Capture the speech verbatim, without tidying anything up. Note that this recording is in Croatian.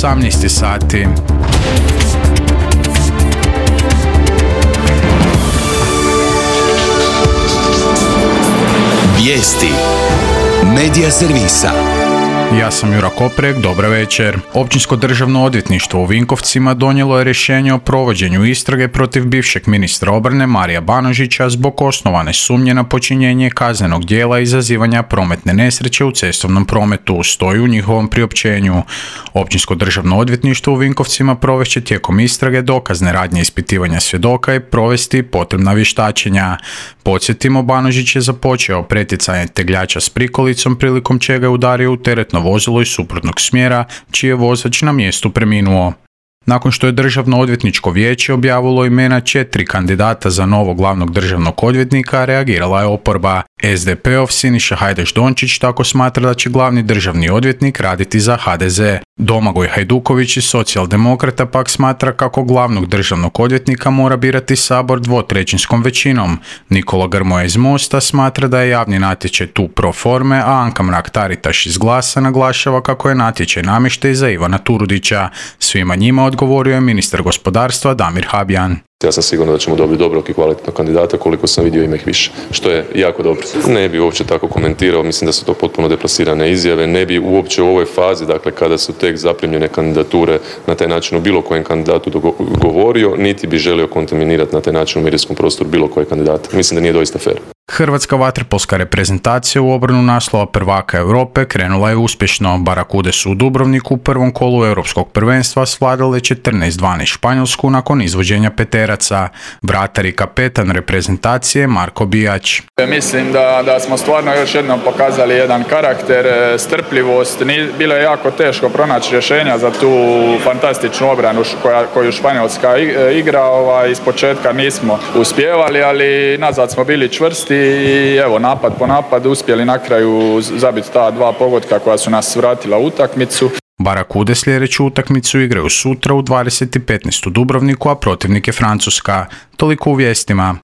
osamnaest sati. Vijesti Medija servisa. Ja sam Jura Koprek, dobra večer. Općinsko državno odvjetništvo u Vinkovcima donijelo je rješenje o provođenju istrage protiv bivšeg ministra obrane Marija Banožića zbog osnovane sumnje na počinjenje kaznenog djela izazivanja prometne nesreće u cestovnom prometu, stoji u njihovom priopćenju. Općinsko državno odvjetništvo u Vinkovcima provešće tijekom istrage dokazne radnje ispitivanja svjedoka i provesti potrebna vještačenja. Podsjetimo, Banožić je započeo pretjecanje tegljača s prikolicom prilikom čega je udario u teretno vozilo iz suprotnog smjera, čiji je vozač na mjestu preminuo. Nakon što je Državno odvjetničko vijeće objavilo imena četiri kandidata za novog glavnog državnog odvjetnika, reagirala je oporba. es de pe ov Siniša Hajdaš Dončić tako smatra da će glavni državni odvjetnik raditi za ha de ze. Domagoj Hajduković iz Socijaldemokrata pak smatra kako glavnog državnog odvjetnika mora birati Sabor dvotrećinskom većinom. Nikola Grmoja iz Mosta smatra da je javni natječaj tu pro forme, a Anka Mrak-Taritaš iz Glasa naglašava kako je natječaj namještaj za Ivana Turudića. Svima njima odgovorio je ministar gospodarstva Damir Habijan. Ja sam siguran da ćemo dobiti dobrog i kvalitetnog kandidata, koliko sam vidio ima ih više, što je jako dobro. Ne bi uopće tako komentirao, mislim da su to potpuno deplasirane izjave, ne bi uopće u ovoj fazi, dakle kada su tek zaprimljene kandidature na taj način o bilo kojem kandidatu govorio, niti bi želio kontaminirati na taj način u medijskom prostoru bilo koje kandidata. Mislim da nije doista fer. Hrvatska vaterpolska reprezentacija u obranu naslova prvaka Europe krenula je uspješno. Barakude su u Dubrovniku u prvom kolu europskog prvenstva svladale četrnaest dvanaest Španjolsku nakon izvođenja peteraca. Vratar i kapetan reprezentacije Marko Bijač. Mislim da, da smo stvarno još jednom pokazali jedan karakter, strpljivost. Bilo je jako teško pronaći rješenja za tu fantastičnu obranu koja, koju Španjolska igra. Ovaj, iz početka nismo uspjevali, ali nazad smo bili čvrsti i evo napad po napad uspjeli na kraju zabiti ta dva pogotka koja su nas vratila u utakmicu. Barakude sljedeću utakmicu igraju sutra u dvadeset i petnaest u Dubrovniku, a protivnik je Francuska. Toliko u vijestima.